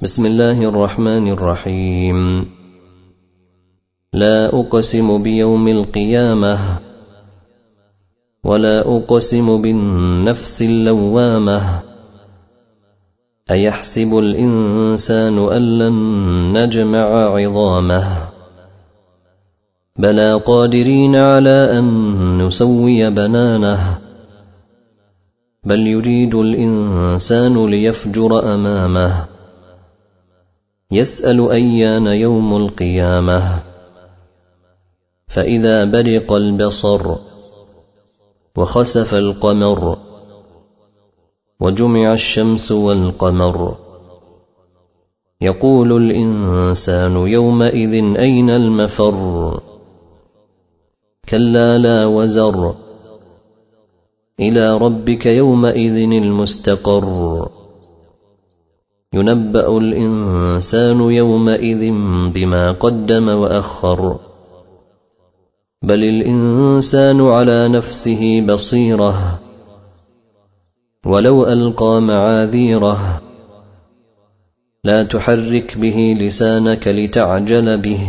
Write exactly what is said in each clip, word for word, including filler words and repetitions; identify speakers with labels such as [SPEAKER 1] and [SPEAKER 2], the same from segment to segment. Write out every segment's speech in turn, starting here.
[SPEAKER 1] بسم الله الرحمن الرحيم. لا أقسم بيوم القيامة ولا أقسم بالنفس اللوامة أيحسب الإنسان أن لن نجمع عظامه بلى قادرين على أن نسوي بنانه بل يريد الإنسان ليفجر أمامه يسأل أيان يوم القيامة فإذا برق البصر وخسف القمر وجمع الشمس والقمر يقول الإنسان يومئذ أين المفر كلا لا وزر إلى ربك يومئذ المستقر ينبأ الإنسان يومئذ بما قدم وأخر بل الإنسان على نفسه بصيرة ولو ألقى معاذيره لا تحرك به لسانك لتعجل به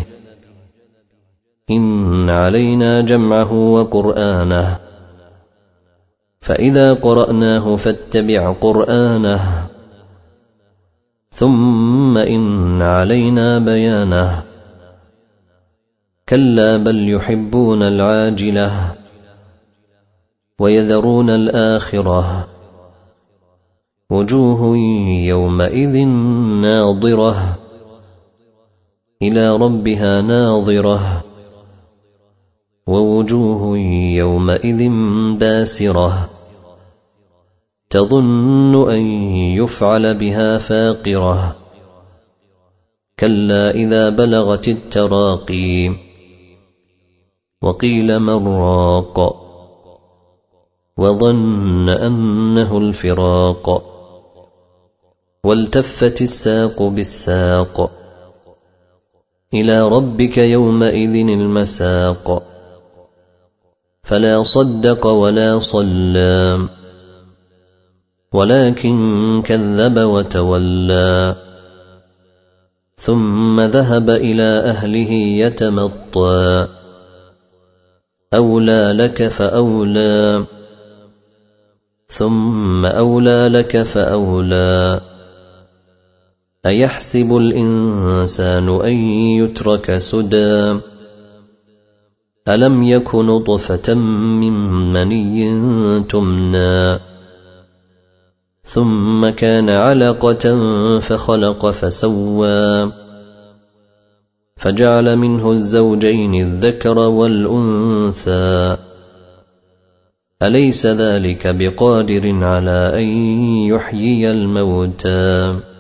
[SPEAKER 1] إن علينا جمعه وقرآنه فإذا قرأناه فاتبع قرآنه ثم إن علينا بيانه كلا بل يحبون العاجلة ويذرون الآخرة وجوه يومئذ ناظرة إلى ربها ناظرة ووجوه يومئذ باسرة تظن أن يفعل بها فاقرة كلا إذا بلغت التراقي وقيل من راق وظن أنه الفراق والتفت الساق بالساق إلى ربك يومئذ المساق فلا صدق ولا صلى ولكن كذب وتولى ثم ذهب إلى أهله يتمطى أولى لك فأولى ثم أولى لك فأولى أيحسب الإنسان أن يترك سدى ألم يك نطفة من مني تمنى ثم كان علقة فخلق فسوى فجعل منه الزوجين الذكر والأنثى أليس ذلك بقادر على أن يحيي الموتى